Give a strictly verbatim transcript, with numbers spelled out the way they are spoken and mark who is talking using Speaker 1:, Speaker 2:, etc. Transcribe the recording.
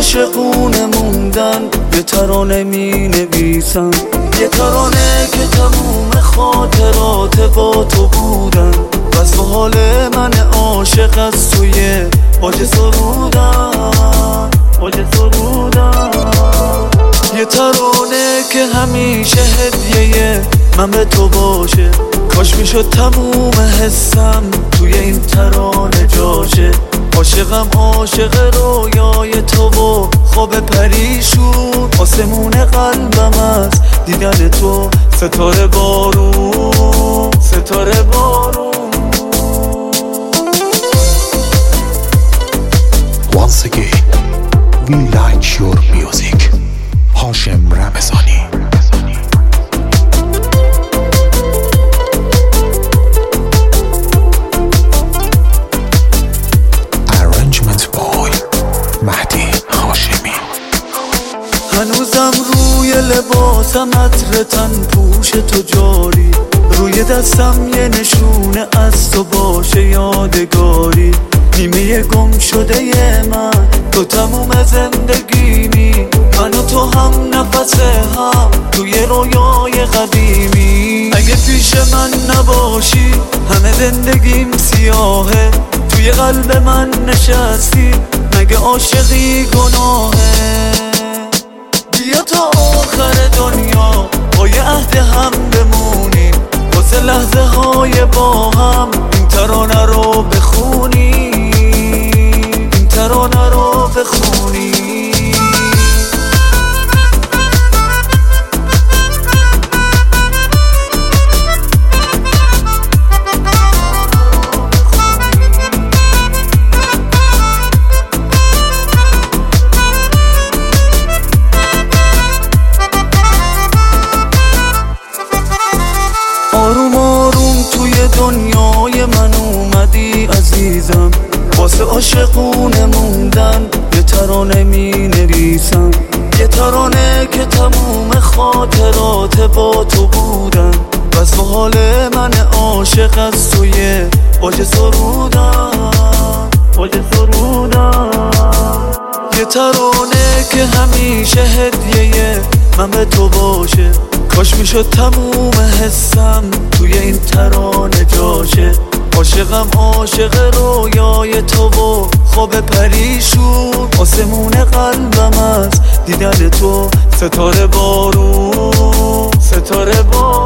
Speaker 1: عاشقونه موندن یه ترانه می نویسم، یه ترانه که تموم خاطرات با تو بودن. وصف حال من عاشق از توی باج سرودن، باج سرودن. یه ترانه که همیشه هدیه من به تو باشه. کاش میشد تموم حسم توی این ترانه جاشه. عاشقم عاشق رویای تو و خواب پریشون. آسمون قلبم از دیدن تو ستاره بارون، ستاره بارون.
Speaker 2: Once again, we like your music. هاشم رمضانی.
Speaker 1: هنوزم روی لباسم عطر تن پوش تو جاری، روی دستم یه نشونه از تو باشه یادگاری. نیمه گم شده من تو تموم زندگیمی، من و تو هم نفس هم توی رویای قدیمی. اگه پیش من نباشی همه زندگیم سیاهه، توی قلب من نشستی مگه عاشقی گناهه. بیا تا آخر دنیا با یه عهد هم بمونیم، واسه لحظه های با هم این ترانه رو بخونیم، این ترانه رو بخونیم. آروم آروم توی دنیای من اومدی عزیزم، واسه عاشقونه موندن یه ترانه می نویسم، یه ترانه که تموم خاطرات با تو بودن. وصف حال من عاشق از توی باج سرودن، باج سرودن. یه ترانه که همیشه هدیه من به تو باشه. کاش میشد تموم حسم توی این ترانه جاشه. عاشقم عاشق رویای تو و خواب پریشون. آسمون قلبم از دیدن تو ستاره بارون، ستاره بارون.